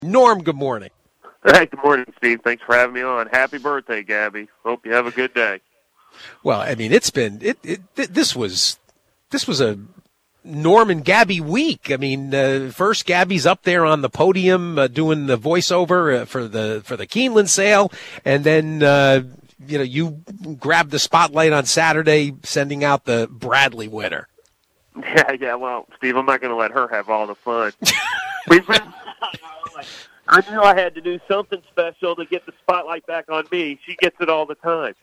Norm, good morning. Hey, good morning, Steve. Thanks for having me on. Happy birthday, Gabby. Hope you have a good day. Well, I mean, this was a Norm and Gabby week. I mean, first Gabby's up there on the podium doing the voiceover for the Keeneland sale, and then you grabbed the spotlight on Saturday, sending out the Bradley winner. Yeah. Well, Steve, I'm not going to let her have all the fun. We've been. I knew I had to do something special to get the spotlight back on me. She gets it all the time.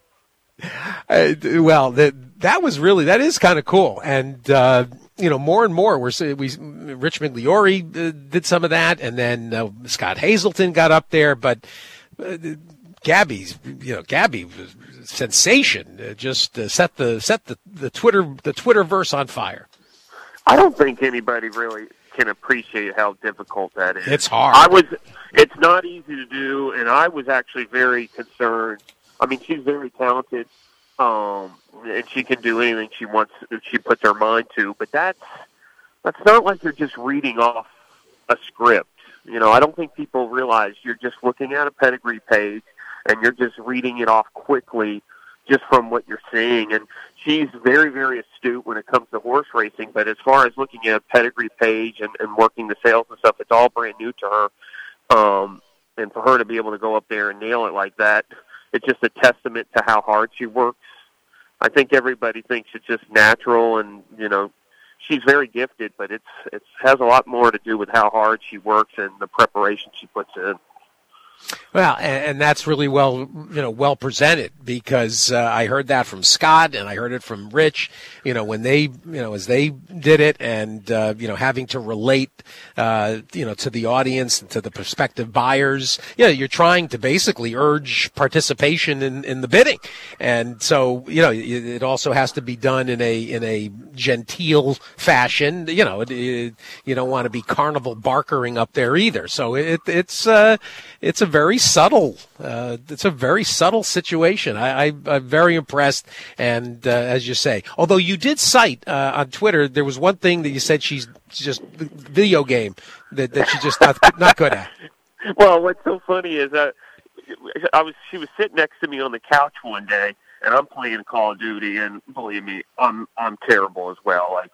Well, that is kind of cool, and more and more Rich Migliori did some of that, and then Scott Hazelton got up there, but Gabby was a sensation. Just set the Twitterverse on fire. I don't think anybody really can appreciate how difficult that is. It's hard. It's not easy to do, and I was actually very concerned. I mean, she's very talented, and she can do anything she wants if she puts her mind to. But that's not like you're just reading off a script. I don't think people realize you're just looking at a pedigree page and you're just reading it off quickly, just from what you're seeing. And she's very, very astute when it comes to horse racing. But as far as looking at a pedigree page and working the sales and stuff, it's all brand new to her. And for her to be able to go up there and nail it like that, it's just a testament to how hard she works. I think everybody thinks it's just natural, and she's very gifted, but it has a lot more to do with how hard she works and the preparation she puts in. Well, and that's really well presented, because I heard that from Scott and I heard it from Rich, when they, as they did it, and, having to relate, to the audience and to the prospective buyers. You're trying to basically urge participation in the bidding. And so, it also has to be done in a genteel fashion. You don't want to be carnival barkering up there either. So it's a very subtle situation. I'm very impressed, and as you say, although you did cite on Twitter, there was one thing that you said she's just video game that she's just not good at. Well, what's so funny is she was sitting next to me on the couch one day, and I'm playing Call of Duty, and believe me, I'm terrible as well. Like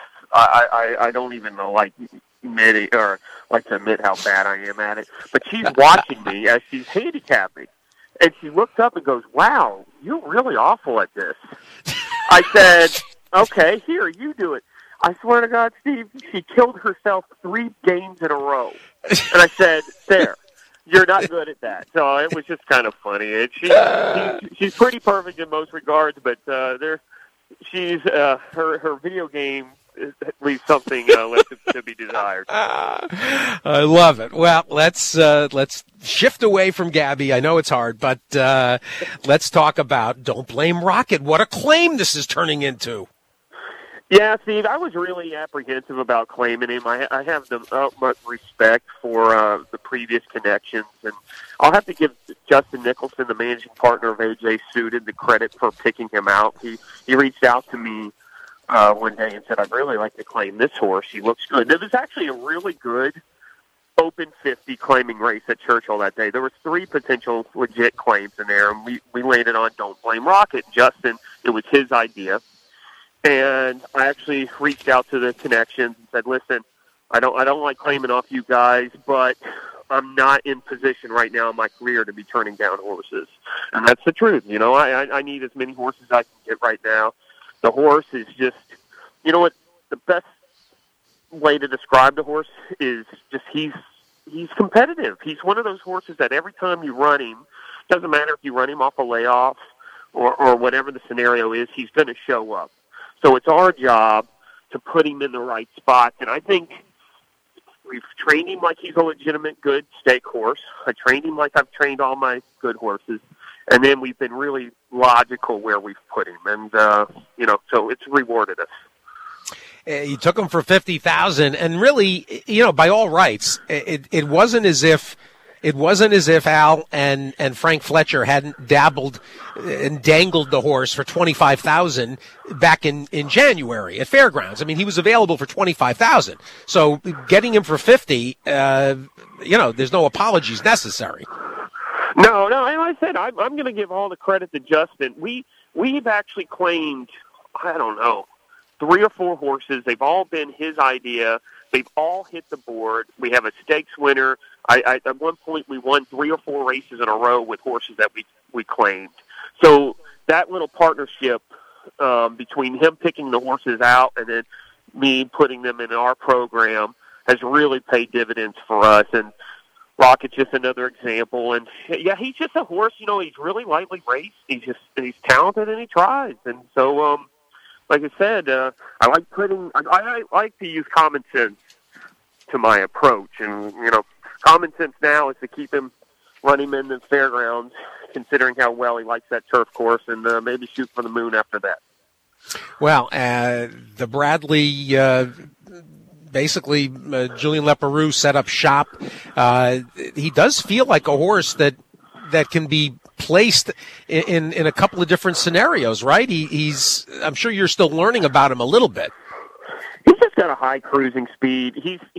I don't even know, admit it, or like to admit how bad I am at it. But she's watching me as she's handicapping, and she looks up and goes, "Wow, you're really awful at this." I said, "Okay, here, you do it." I swear to God, Steve, she killed herself 3 games in a row, and I said, "There, you're not good at that." So it was just kind of funny. She's pretty perfect in most regards, but her video game leaves something left to be desired. I love it. Well, let's shift away from Gabby. I know it's hard, but let's talk about Don't Blame Rocket. What a claim this is turning into. Yeah, Steve, I was really apprehensive about claiming him. I have the utmost respect for the previous connections, and I'll have to give Justin Nicholson, the managing partner of AJ Suited, the credit for picking him out. He reached out to me one day and said, "I'd really like to claim this horse. He looks good." It was actually a really good open 50 claiming race at Churchill that day. There was 3 potential legit claims in there, and we landed on Don't Blame Rocket. Justin, it was his idea. And I actually reached out to the connections and said, "Listen, I don't like claiming off you guys, but I'm not in position right now in my career to be turning down horses." And that's the truth. I need as many horses as I can get right now. The horse is just, what the best way to describe the horse is just he's competitive. He's one of those horses that every time you run him, doesn't matter if you run him off a layoff or whatever the scenario is, he's going to show up. So it's our job to put him in the right spot. And I think we've trained him like he's a legitimate good stake horse. I trained him like I've trained all my good horses. And then we've been really logical where we've put him. And, so it's rewarded us. You took him for $50,000, and really, by all rights, it wasn't as if It wasn't as if Al and Frank Fletcher hadn't dabbled and dangled the horse for $25,000 back in January at Fairgrounds. I mean, he was available for $25,000. So getting him for $50,000, there's no apologies necessary. No. And like I said, I'm going to give all the credit to Justin. We've actually claimed, I don't know, 3 or 4 horses. They've all been his idea. They've all hit the board. We have a stakes winner. At one point, we won 3 or 4 races in a row with horses that we claimed. So that little partnership between him picking the horses out and then me putting them in our program has really paid dividends for us. And Rocket's just another example. And yeah, he's just a horse. He's really lightly raced. He's talented and he tries. And so, like I said, I like to use common sense to my approach. And, common sense now is to keep him, run him in the Fairgrounds, considering how well he likes that turf course, and maybe shoot for the moon after that. Well, the Bradley, basically, Julian Leparoux set up shop. He does feel like a horse that can be placed in a couple of different scenarios, right? I'm sure you're still learning about him a little bit. He's just got a high cruising speed.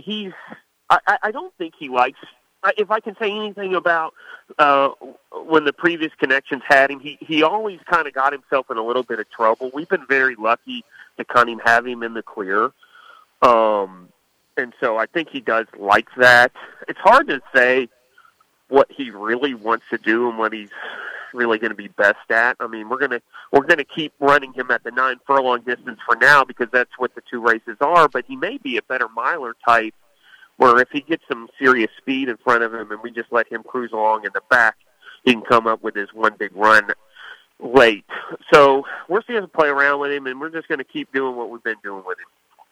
I don't think he likes, if I can say anything about when the previous connections had him, he always kind of got himself in a little bit of trouble. We've been very lucky to kind of have him in the clear. And so I think he does like that. It's hard to say what he really wants to do and what he's really going to be best at. I mean, we're going to keep running him at the 9 furlong distance for now because that's what the 2 races are, but he may be a better miler type where if he gets some serious speed in front of him and we just let him cruise along in the back, he can come up with his one big run late. So we're seeing him play around with him, and we're just going to keep doing what we've been doing with him.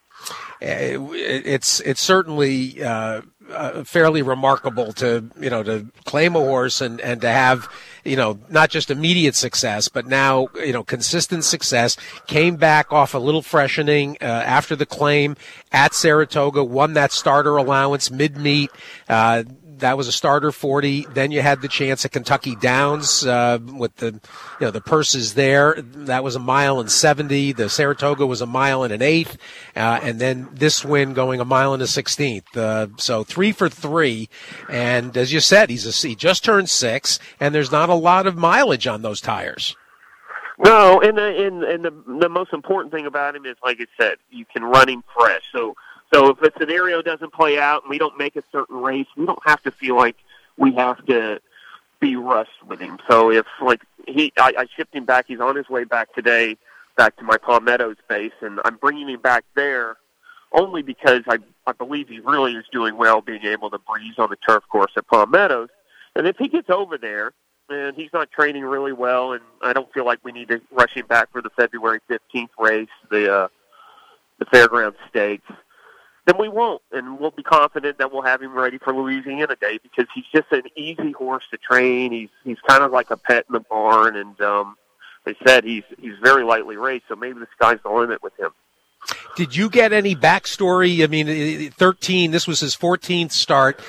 It's certainly fairly remarkable to claim a horse and to have not just immediate success but now consistent success. Came back off a little freshening after the claim at Saratoga, won that starter allowance mid-meet. That was a starter 40. Then you had the chance at Kentucky Downs with the purses there. That was 1.70 miles. The Saratoga was 1.1 miles. And then this win going 1.16 miles. So 3 for 3. And as you said, he just turned 6, and there's not a lot of mileage on those tires. No, and the most important thing about him is, like I said, you can run him fresh. So if a scenario doesn't play out and we don't make a certain race, we don't have to feel like we have to be rushed with him. So if I shipped him back, he's on his way back today, back to my Palm Meadows base, and I'm bringing him back there only because I believe he really is doing well being able to breeze on the turf course at Palm Meadows. And if he gets over there and he's not training really well, and I don't feel like we need to rush him back for the February 15th race, the Fairgrounds Stakes, then we won't, and we'll be confident that we'll have him ready for Louisiana Day because he's just an easy horse to train. He's kind of like a pet in the barn, and they said he's very lightly raced, so maybe the sky's the limit with him. Did you get any backstory? I mean, 13. This was his 14th start.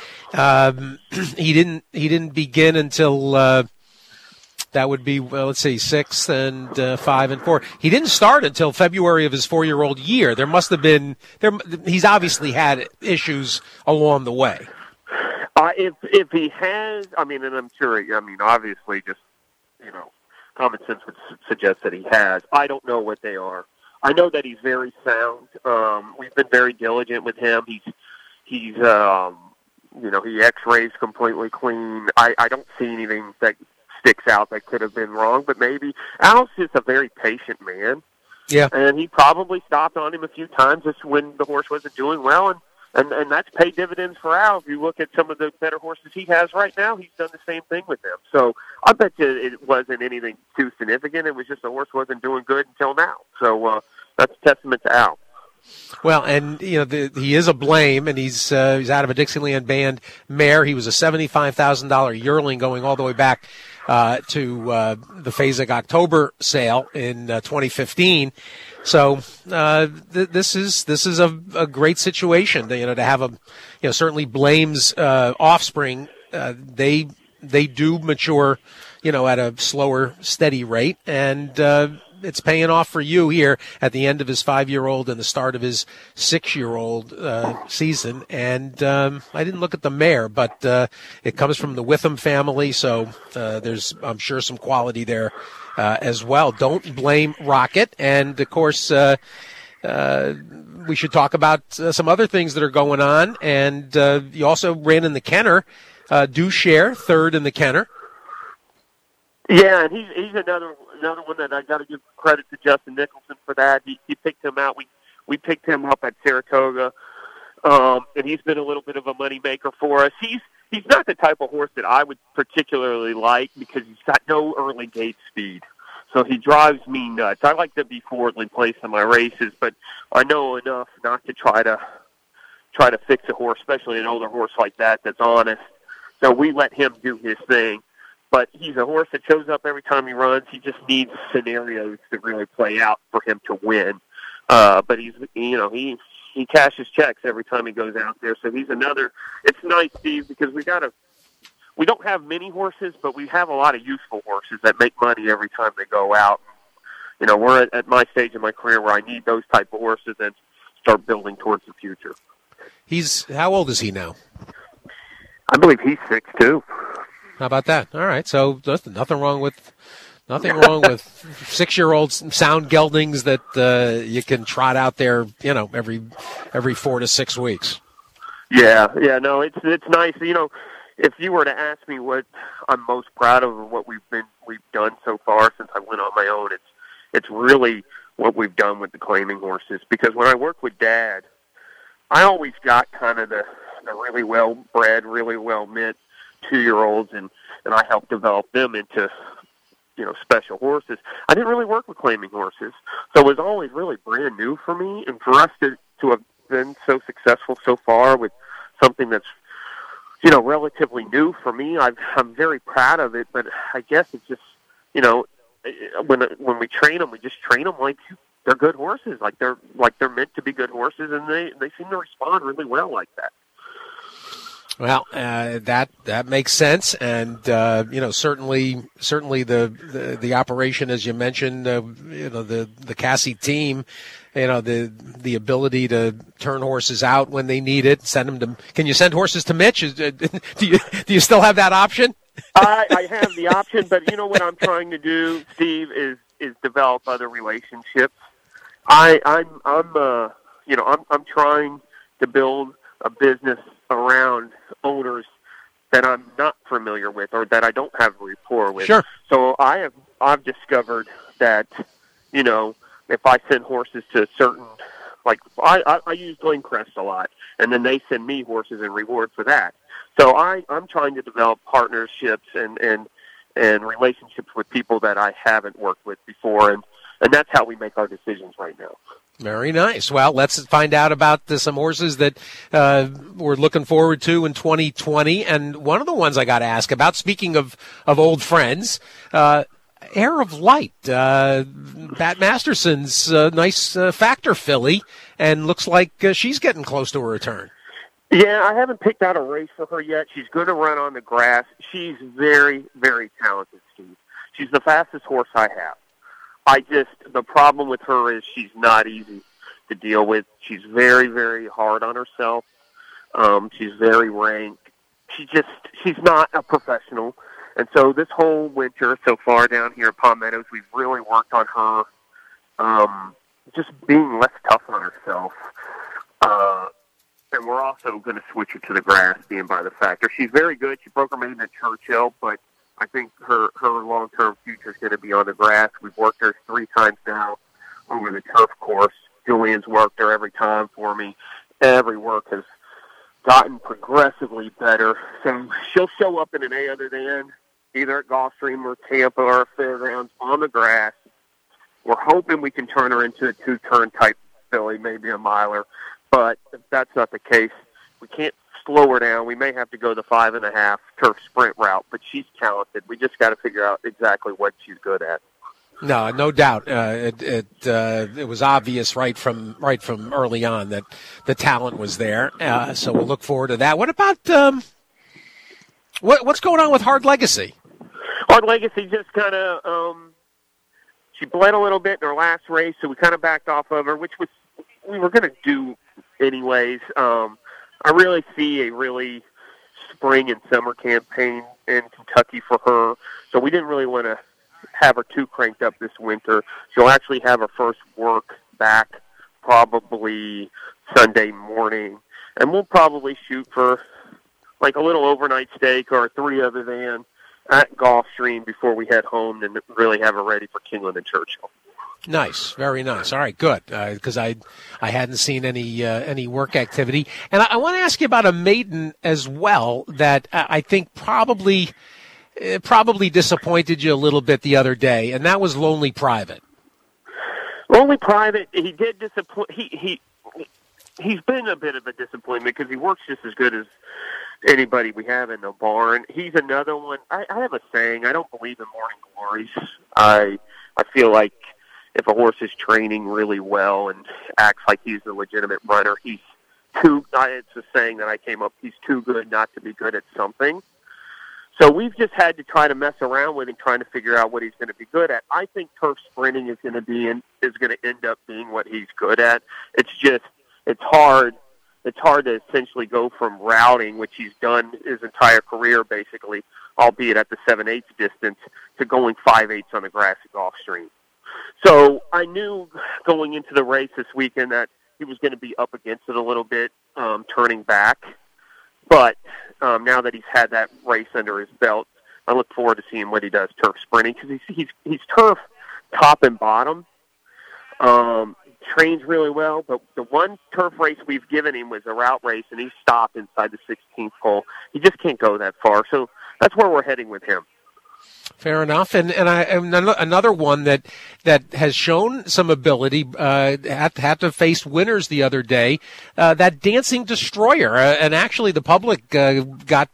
He didn't begin until. That would be, 6 and 5 and 4. He didn't start until February of his 4-year-old year. There must have been he's obviously had issues along the way. If he has, and I'm sure, obviously just, common sense would suggest that he has. I don't know what they are. I know that he's very sound. We've been very diligent with him. He's he x-rays completely clean. I don't see anything that sticks out that could have been wrong, but maybe Al's just a very patient man. Yeah. And he probably stopped on him a few times just when the horse wasn't doing well, and that's paid dividends for Al. If you look at some of the better horses he has right now, he's done the same thing with them. So I bet you it wasn't anything too significant. It was just the horse wasn't doing good until now. So that's a testament to Al. Well, and he is a blame, and he's out of a Dixieland Band mare. He was a $75,000 yearling going all the way back to the Fasig October sale in 2015. So this is a great situation to have certainly Blame's offspring they do mature, at a slower, steady rate, and it's paying off for you here at the end of his 5-year-old and the start of his 6-year-old season. And I didn't look at the mare, but it comes from the Witham family, so there's, I'm sure, some quality there as well. Don't blame Rocket. And, of course, we should talk about some other things that are going on. And you also ran in the Kenner. Do share third in the Kenner. Yeah, and he's another one that I got to give credit to Justin Nicholson for that. He picked him out. We picked him up at Saratoga, and he's been a little bit of a money maker for us. He's not the type of horse that I would particularly like because he's got no early gate speed. So he drives me nuts. I like to be forwardly placed in my races, but I know enough not to try to fix a horse, especially an older horse like that that's honest. So we let him do his thing. But he's a horse that shows up every time he runs. He just needs scenarios to really play out for him to win. But he cashes checks every time he goes out there. So he's another. It's nice, Steve, because we don't have many horses, but we have a lot of useful horses that make money every time they go out. We're at my stage in my career where I need those type of horses and start building towards the future. How old is he now? I believe he's 6'2". How about that? All right, so nothing wrong with 6-year-old sound geldings that you can trot out there, every 4 to 6 weeks. Yeah, no, it's nice. If you were to ask me what I'm most proud of what we've done so far since I went on my own, it's really what we've done with the claiming horses. Because when I worked with Dad, I always got kind of the really well bred, really well meant 2-year-olds, and I helped develop them into, special horses. I didn't really work with claiming horses, so it was always really brand new for me. And for us to have been so successful so far with something that's, relatively new for me, I'm very proud of it. But I guess it's just, when we train them, we just train them like they're good horses, like they're meant to be good horses, and they seem to respond really well like that. Well, that makes sense, and certainly the operation, as you mentioned, the Cassie team, the ability to turn horses out when they need it, send them to. Can you send horses to Mitch? Do you still have that option? I have the option, but what I'm trying to do, Steve, is develop other relationships. I'm trying to build a business around owners that I'm not familiar with or that I don't have a rapport with. Sure. So I've discovered that, if I send horses to certain, like I use Glencrest a lot, and then they send me horses in reward for that. So I'm trying to develop partnerships and relationships with people that I haven't worked with before, and that's how we make our decisions right now. Very nice. Well, let's find out about some horses that we're looking forward to in 2020. And one of the ones I got to ask about, speaking of old friends, Air of Light, Pat Masterson's nice factor filly, and looks like she's getting close to a return. Yeah, I haven't picked out a race for her yet. She's going to run on the grass. She's very, very talented, Steve. She's the fastest horse I have. The problem with her is she's not easy to deal with. She's very, very hard on herself. She's very rank. She's not a professional. And so this whole winter so far down here at Palm Meadows, we've really worked on her just being less tough on herself. And we're also going to switch her to the grass, being by the factor. She's very good. She broke her maiden at Churchill, but I think her long-term future is going to be on the grass. We've worked her 3 times now over the turf course. Julian's worked her every time for me. Every work has gotten progressively better. So she'll show up in an A other than either at Gulfstream or Tampa or Fairgrounds on the grass. We're hoping we can turn her into a 2-turn type filly, maybe a miler. But if that's not the case, we can't slow her down. We may have to go the 5.5 turf sprint route, but she's talented. We just got to figure out exactly what she's good at. No doubt. It was obvious right from early on that the talent was there. So we'll look forward to that. What about What's going on with Hard Legacy? Hard Legacy just kind of, she bled a little bit in her last race, so we kind of backed off of her, which we were going to do anyways. I really see a really spring and summer campaign in Kentucky for her, so we didn't really want to have her too cranked up this winter. She'll actually have her first work back probably Sunday morning, and we'll probably shoot for like a little overnight steak or a 3 other than at Gulfstream before we head home and really have her ready for Keeneland and Churchill. Nice, very nice. All right, good. Because I hadn't seen any work activity, and I want to ask you about a maiden as well that I think probably disappointed you a little bit the other day, and that was Lonely Private. Lonely Private, he did disappoint. He's been a bit of a disappointment because he works just as good as anybody we have in the barn. He's another one. I have a saying. I don't believe in morning glories. I feel like if a horse is training really well and acts like he's a legitimate runner, he's too. It's a saying that I came up. He's too good not to be good at something. So we've just had to try to mess around with him, trying to figure out what he's going to be good at. I think turf sprinting is going to end up being what he's good at. It's hard. It's hard to essentially go from routing, which he's done his entire career basically, albeit at the 7/8 distance, to going 5/8 on the grass at Gulfstream. So I knew going into the race this weekend that he was going to be up against it a little bit, turning back. But now that he's had that race under his belt, I look forward to seeing what he does turf sprinting because he's turf top and bottom. Trains really well, but the one turf race we've given him was a route race, and he stopped inside the 16th hole. He just can't go that far, so that's where we're heading with him. Fair enough, and another one that has shown some ability had to face winners the other day. That Dancing Destroyer, and actually the public got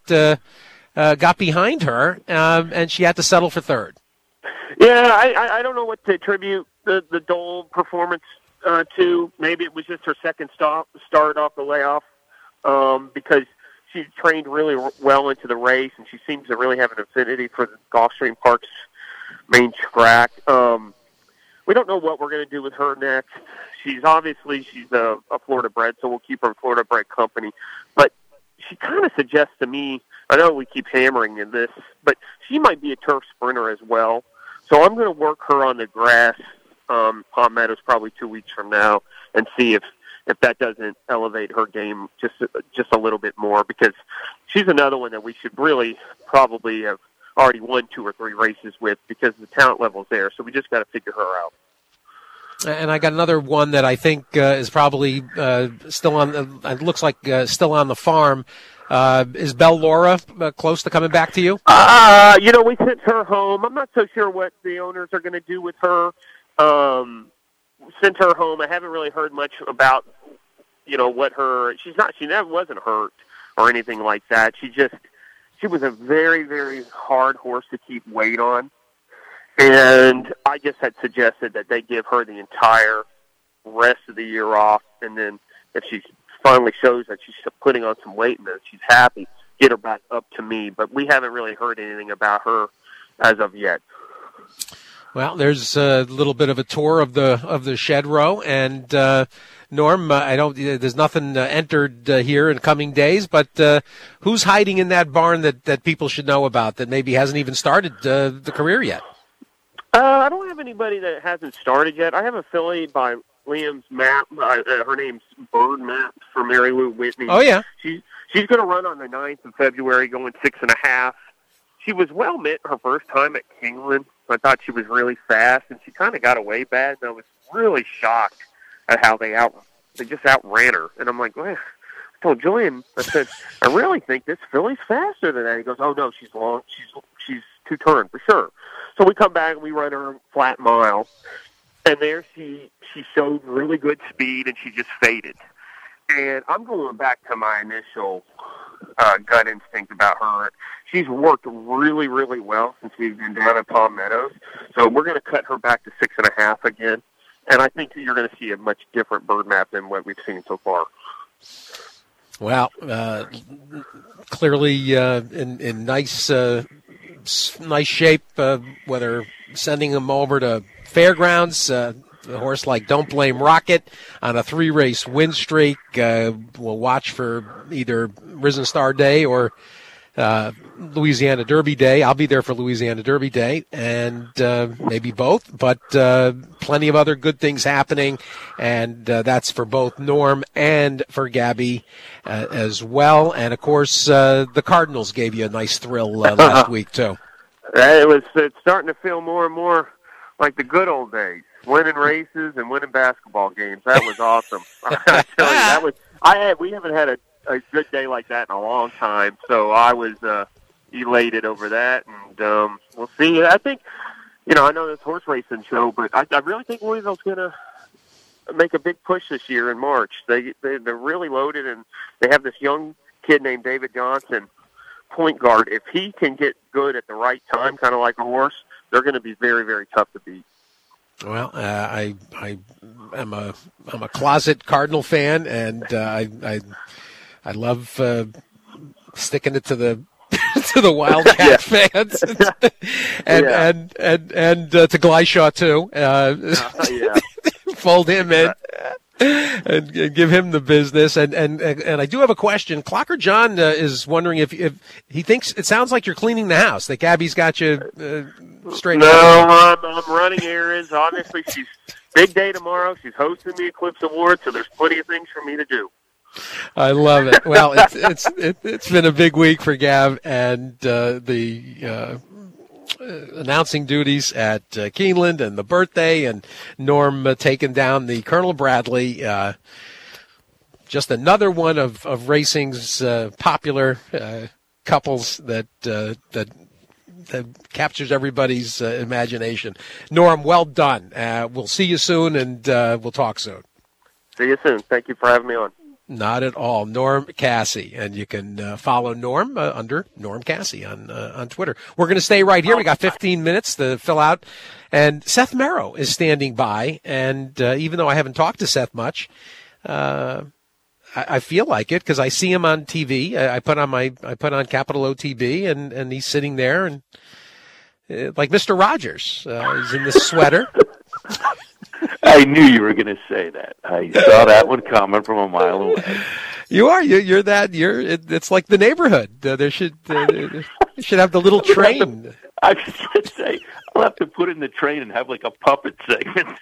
behind her, and she had to settle for third. Yeah, I don't know what to attribute the Dole performance to. Maybe it was just her second start off the layoff, because she trained really well into the race, and she seems to really have an affinity for the Gulfstream Park's main track. We don't know what we're going to do with her next. She's a Florida bred, so we'll keep her in Florida bred company. But she kind of suggests to me, I know we keep hammering in this, but she might be a turf sprinter as well. So I'm going to work her on the grass, Palm Meadows, probably 2 weeks from now, and see if that doesn't elevate her game just a little bit more, because she's another one that we should really probably have already won 2 or 3 races with, because the talent level's there. So we just got to figure her out. And I got another one that I think is probably still on. It looks like still on the farm. Is Belle Laura close to coming back to you? We sent her home. I'm not so sure what the owners are going to do with her. Sent her home. I haven't really heard much about, what she never wasn't hurt or anything like that. She was a very, very hard horse to keep weight on. And I just had suggested that they give her the entire rest of the year off. And then if she finally shows that she's putting on some weight and that she's happy, get her back up to me. But we haven't really heard anything about her as of yet. Well, there's a little bit of a tour of the shed row, and Norm, there's nothing entered here in coming days, but who's hiding in that barn that people should know about that maybe hasn't even started the career yet? I don't have anybody that hasn't started yet. I have a filly by Liam's Map. Her name's Bird Map for Mary Lou Whitney. Oh yeah, she's going to run on the 9th of February, going 6.5. She was well met her first time at Keeneland. I thought she was really fast, and she kind of got away bad. And I was really shocked at how they just outran her. And I'm like, well, I told Julian, I said, I really think this filly's faster than that. He goes, oh no, she's long. She's 2-turn for sure. So we come back and we run her flat mile, and there she showed really good speed, and she just faded. And I'm going back to my initial gut instinct about her. She's worked really, really well since we've been down at Palm Meadows. So we're going to cut her back to 6.5 again. And I think you're going to see a much different Bird Map than what we've seen so far. Well, clearly in nice shape, whether sending him over to Fairgrounds, a horse like Don't Blame Rocket on a 3-race win streak. We'll watch for either Risen Star Day or Louisiana Derby Day. I'll be there for Louisiana Derby Day, and maybe both, but plenty of other good things happening, and that's for both Norm and for Gabby as well. And, of course, the Cardinals gave you a nice thrill last week, too. It's starting to feel more and more like the good old days, winning races and winning basketball games. That was awesome. I tell you, we haven't had a good day like that in a long time, so I was elated over that, and we'll see. I think, I know this horse racing show, but I really think Louisville's going to make a big push this year in March. They're really loaded, and they have this young kid named David Johnson, point guard. If he can get good at the right time, kind of like a horse, they're going to be very, very tough to beat. Well, I'm a closet Cardinal fan, and I love sticking it to the to the Wildcat fans, and to Gleishaw too. Fold him in and give him the business. And I do have a question. Clocker John is wondering if he thinks it sounds like you're cleaning the house. That Gabby's got you straightened out. No, I'm running errands. Obviously, she's big day tomorrow. She's hosting the Eclipse Awards, so there's plenty of things for me to do. I love it. Well, it's been a big week for Gav, and the announcing duties at Keeneland and the birthday, and Norm taking down the Colonel Bradley. Just another one of racing's popular couples that captures everybody's imagination. Norm, well done. We'll see you soon, and we'll talk soon. See you soon. Thank you for having me on. Not at all. Norm Cassie. And you can follow Norm under Norm Cassie on Twitter. We're going to stay right here. We got 15 minutes to fill out. And Seth Merrow is standing by. And even though I haven't talked to Seth much, I feel like it because I see him on TV. I put on Capital OTB, and he's sitting there and like Mr. Rogers. He's in this sweater. I knew you were going to say that. I saw that one coming from a mile away. You are. You're that. It's like the neighborhood. They should have the little train. I was going to say, I'll have to put in the train and have like a puppet segment.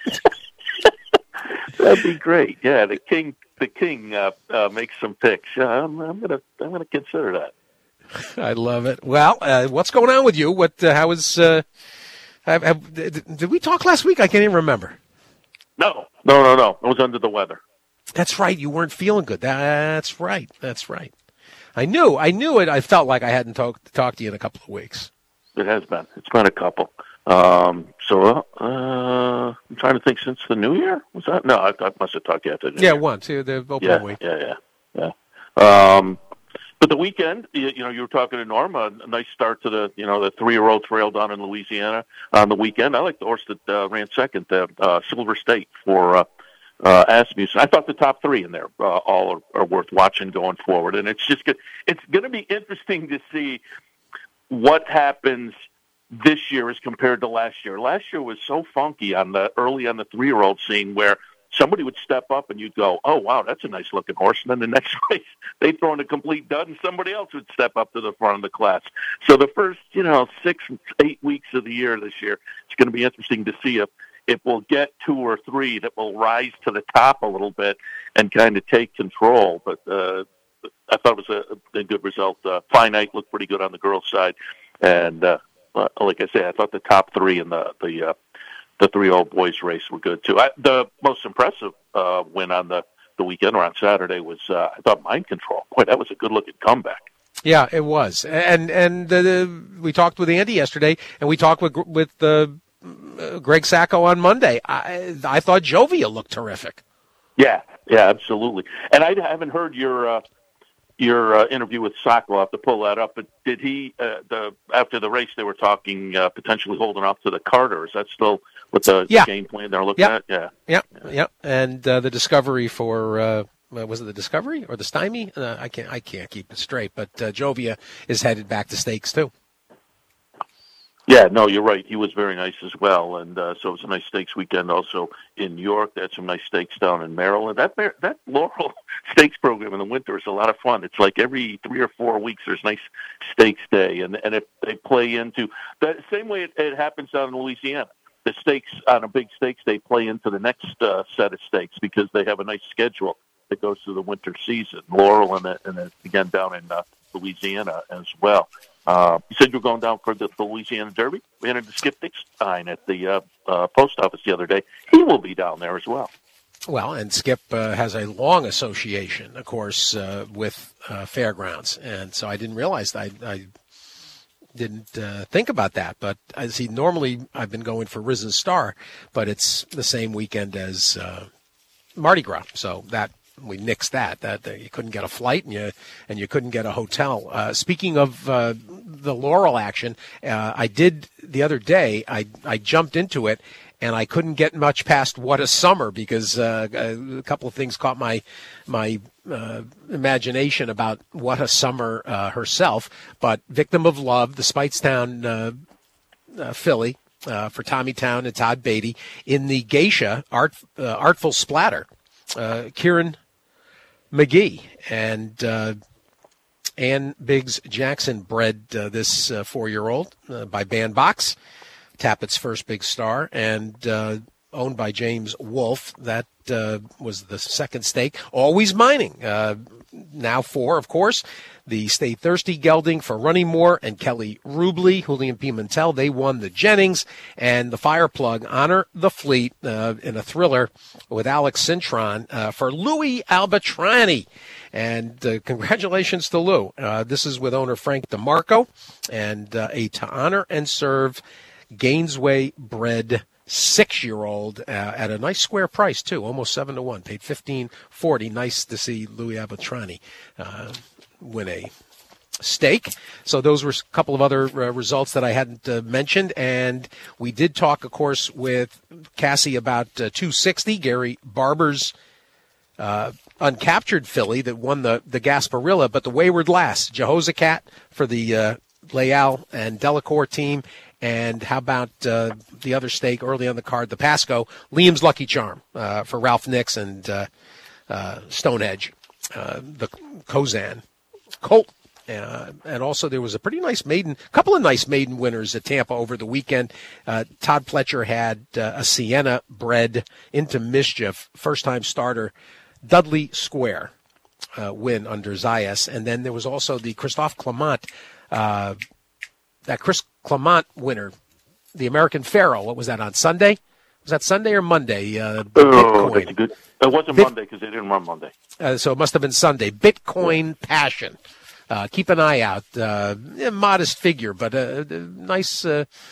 That'd be great. Yeah, the king makes some picks. I'm gonna consider that. I love it. Well, what's going on with you? How is? Did we talk last week? I can't even remember. No. I was under the weather. That's right. You weren't feeling good. That's right. I knew it. I felt like I hadn't talked to you in a couple of weeks. It has been. It's been a couple. I'm trying to think since the New Year. Was that? No, I must have talked to you after the New Year. One, two, the opening week. Yeah. But the weekend, you were talking to Norm, a nice start to the 3-year-old trail down in Louisiana on the weekend. I like the horse that ran second, Silver State for Asmussen. I thought the top 3 in there all are worth watching going forward. And it's just good. It's going to be interesting to see what happens this year as compared to last year. Last year was so funky early on the 3-year-old scene where somebody would step up and you'd go, oh, wow, that's a nice-looking horse. And then the next race, they'd throw in a complete dud, and somebody else would step up to the front of the class. So the first, 6-8 weeks of the year this year, it's going to be interesting to see if we'll get 2 or 3 that will rise to the top a little bit and kind of take control. But I thought it was a good result. Finite looked pretty good on the girls' side. And like I say, I thought the top 3 in the 3-year-old boys race were good too. The most impressive win on the weekend or on Saturday was I thought Mind Control. Boy, that was a good looking comeback. Yeah, it was. And we talked with Andy yesterday, and we talked with Greg Sacco on Monday. I thought Jovia looked terrific. Yeah, absolutely. And I haven't heard your interview with Sacco. I'll have to pull that up. But did he after the race they were talking potentially holding off to the Carter? Is that still what the game plan they're looking at? Yeah. And the discovery for Was it the Discovery or the Stymie? I can't keep it straight. But Jovia is headed back to Stakes too. Yeah, no, you're right. He was very nice as well, and so it was a nice stakes weekend also in New York. They had some nice stakes down in Maryland. That Laurel Stakes program in the winter is a lot of fun. It's like every 3 or 4 weeks there's nice stakes day, and if they play into the same way it happens down in Louisiana. The stakes on a big stakes day play into the next set of stakes because they have a nice schedule that goes through the winter season. Laurel and again down in Louisiana as well. You said you were going down for the Louisiana Derby. We entered the Skip Dickstein at the post office the other day. He will be down there as well. Well, and Skip has a long association, of course, with Fairgrounds, and so I didn't realize I didn't think about that. But I see normally I've been going for Risen Star, but it's the same weekend as Mardi Gras, so that. We nixed that you couldn't get a flight and you couldn't get a hotel. Speaking of the Laurel action, I did the other day. I jumped into it and I couldn't get much past What a Summer because a couple of things caught my imagination about What a Summer herself. But Victim of Love, the Speightstown filly for Tommy Town and Todd Beatty in the Geisha Artful Splatter. Kieran McGee and Ann Biggs Jackson bred this 4-year-old by Bandbox, Tappett's first big star, and owned by James Wolfe. That was the second stake. Always Mining, now 4, of course. The Stay Thirsty gelding for Runnymore and Kelly Rubley, Julian Pimentel. They won the Jennings, and the Fireplug Honor the Fleet in a thriller with Alex Cintron for Louis Albatrani. And congratulations to Lou. This is with owner Frank DeMarco and a to honor and serve Gainesway bred 6-year-old at a nice square price too, almost 7-1. Paid $15.40. Nice to see Louis Albatrani win a stake. So those were a couple of other results that I hadn't mentioned. And we did talk, of course, with Cassie about 260, Gary Barber's uncaptured filly that won the Gasparilla, but the Wayward Lass, Jehoshaphat for the Leal and Delacour team. And how about the other stake early on the card, the Pasco, Liam's Lucky Charm for Ralph Nix and Stonehenge, the Kozan Colt. And also there was a couple of nice maiden winners at Tampa over the weekend. Todd Pletcher had a Sienna bred into Mischief, first-time starter, Dudley Square win under Zayas. And then there was also the Christophe Clement, that Chris Clement winner, the American Pharaoh. What was that, on Sunday? Was that Sunday or Monday? Bitcoin. That's good. It wasn't Monday because they didn't run Monday. So it must have been Sunday. Bitcoin Passion. Keep an eye out. Modest figure, but a nice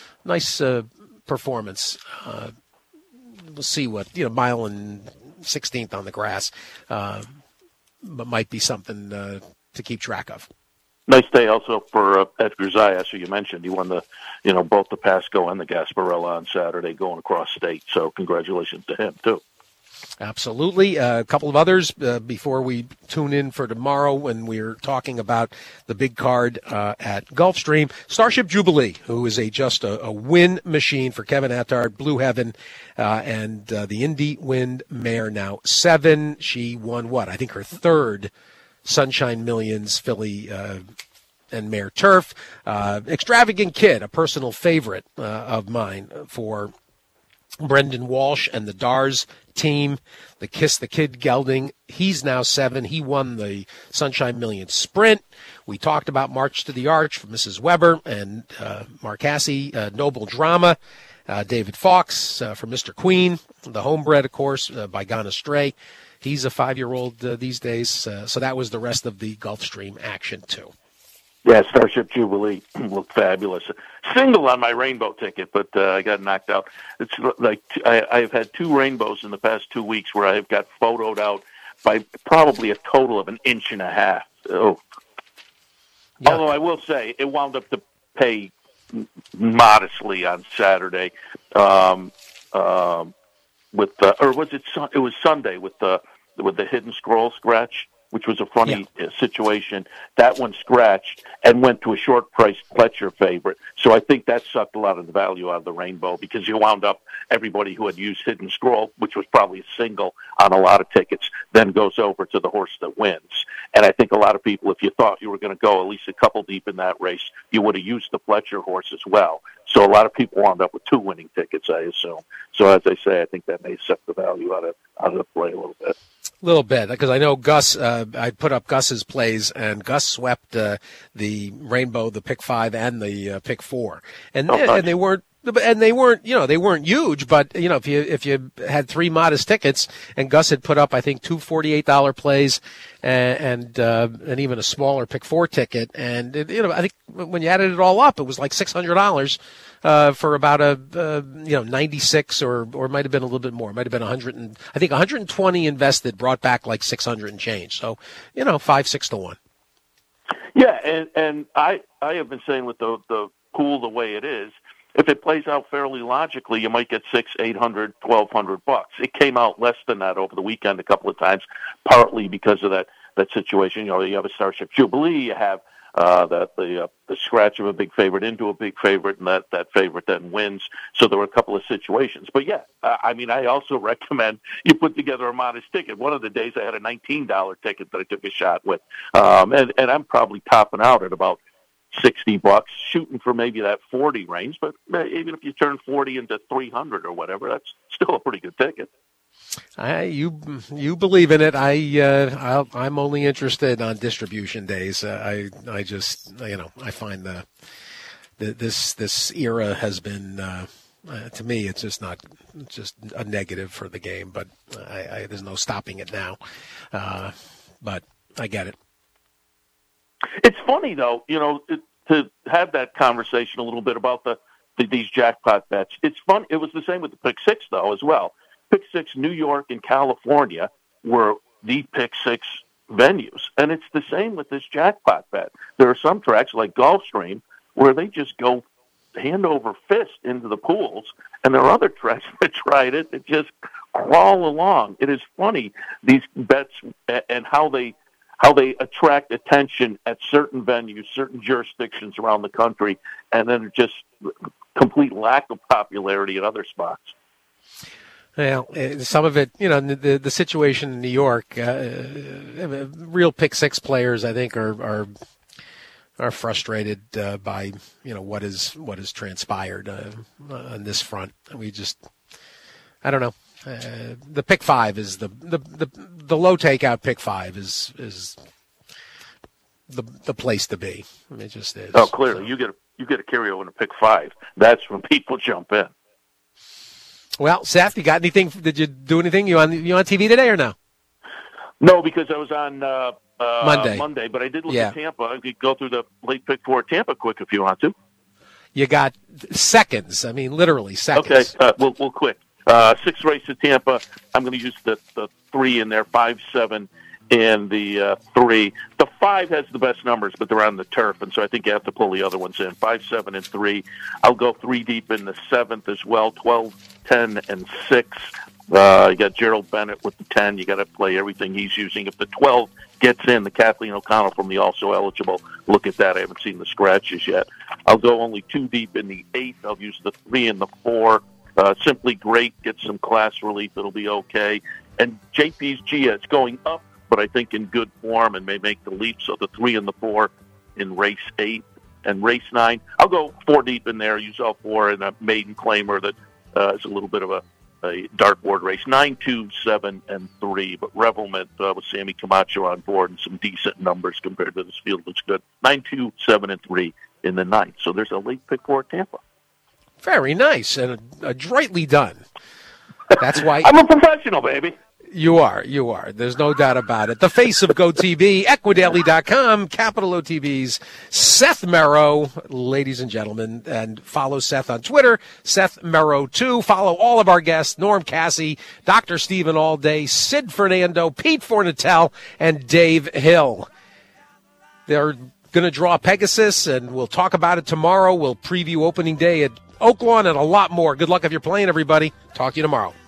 performance. We'll see what, mile and 16th on the grass, but might be something to keep track of. Nice day also for Edgar Zayas, who you mentioned. He won both the Pasco and the Gasparilla on Saturday going across state. So congratulations to him, too. Absolutely. A couple of others before we tune in for tomorrow when we're talking about the big card at Gulfstream. Starship Jubilee, who is just a win machine for Kevin Attard, Blue Heaven, and the Indy Wind mare now 7. She won I think her third Sunshine Millions filly and mare turf. Extravagant Kid, a personal favorite of mine for Brendan Walsh and the Dars team. The Kiss the Kid gelding, he's now 7. He won the Sunshine Million Sprint. We talked about March to the Arch for Mrs. Weber and Mark Hasse, Noble Drama, David Fox for Mr. Queen, the homebred, of course, by Gone Astray. He's a 5-year-old these days, so that was the rest of the Gulfstream action, too. Yeah, Starship Jubilee looked fabulous. Single on my rainbow ticket, but I got knocked out. It's like I've had 2 rainbows in the past 2 weeks where I've got photoed out by probably a total of 1.5 inches. Oh. Although I will say it wound up to pay modestly on Saturday. It was Sunday with with the hidden scroll scratch, which was a funny situation. That one scratched and went to a short price Pletcher favorite. So I think that sucked a lot of the value out of the rainbow because you wound up everybody who had used hidden scroll, which was probably a single on a lot of tickets, then goes over to the horse that wins. And I think a lot of people, if you thought you were going to go at least a couple deep in that race, you would have used the Pletcher horse as well. So a lot of people wound up with 2 winning tickets, I assume. So as I say, I think that may suck the value out of the play a little bit. Little bit, because I know Gus, I put up Gus's plays, and Gus swept the rainbow, the pick 5, and the pick 4, and they weren't. And they weren't, they weren't huge, but if you had 3 modest tickets, and Gus had put up, I think, 2 $48 plays, and even a smaller pick 4 ticket, and I think when you added it all up, it was like $600 for about a 96 or it might have been a little bit more, it might have been 120 invested, brought back like 600 and change. So 5-6 to 1. Yeah, and I have been saying with the pool the way it is. If it plays out fairly logically, you might get $600, $800, $1,200. It came out less than that over the weekend a couple of times, partly because of that situation. You have a Starship Jubilee, you have the scratch of a big favorite into a big favorite, and that favorite then wins. So there were a couple of situations. But yeah, I also recommend you put together a modest ticket. One of the days I had a $19 ticket that I took a shot with, and I'm probably topping out at about $60, shooting for maybe that 40 range. But even if you turn 40 into 300 or whatever, that's still a pretty good ticket. You believe in it. I'm only interested on distribution days. I just I find this era has been to me it's just a negative for the game. But there's no stopping it now. But I get it. It's funny, though, to have that conversation a little bit about these jackpot bets. It's fun. It was the same with the Pick 6, though, as well. Pick 6, New York and California were the Pick 6 venues. And it's the same with this jackpot bet. There are some tracks like Gulfstream where they just go hand over fist into the pools, and there are other tracks that tried it that just crawl along. It is funny, these bets and how they attract attention at certain venues, certain jurisdictions around the country, and then just complete lack of popularity at other spots. Well, some of it, the situation in New York, real Pick 6 players, I think, are frustrated by what is transpired on this front. I don't know. The pick 5 is the low takeout pick 5 is the place to be. I mean, it just is. Oh, clearly, you get a carryover in a pick 5. That's when people jump in. Well, Seth, you got anything? Did you do anything? You on TV today or no? No, because I was on Monday. But I did look at Tampa. I could go through the late pick 4 Tampa quick if you want to. You got seconds. I mean, literally seconds. Okay, we'll quick. 6 race at Tampa. I'm going to use the 3 in there, 5, 7, and the 3. The 5 has the best numbers, but they're on the turf, and so I think you have to pull the other ones in. 5, 7, and 3. I'll go 3 deep in the 7th as well. 12, 10, and 6. You got Gerald Bennett with the 10. You got to play everything he's using. If the 12 gets in, the Kathleen O'Connell from the also eligible. Look at that. I haven't seen the scratches yet. I'll go only 2 deep in the 8th. I'll use the 3 and the 4. Simply Great, get some class relief. It'll be okay. And JP's Gia, it's going up, but I think in good form and may make the leap. So the 3 and the 4 in race 8 and race 9. I'll go 4 deep in there. Use all 4 in a maiden claimer that is a little bit of a dartboard race. 9, 2, 7, and 3. But Revelment with Sammy Camacho on board and some decent numbers compared to this field looks good. 9, 2, 7, and 3 in the 9th. So there's a late pick for Tampa. Very nice and adroitly done. That's why I'm a professional, baby. You are. There's no doubt about it. The face of GoTV, Equidaily.com, Capital OTB's Seth Merrow, ladies and gentlemen, and follow Seth on Twitter, Seth Merrow 2. Follow all of our guests, Norm Cassie, Dr. Stephen Allday, Sid Fernando, Pete Fornatel, and Dave Hill. They're going to draw Pegasus, and we'll talk about it tomorrow. We'll preview opening day at Oaklawn and a lot more. Good luck if you're playing, everybody. Talk to you tomorrow.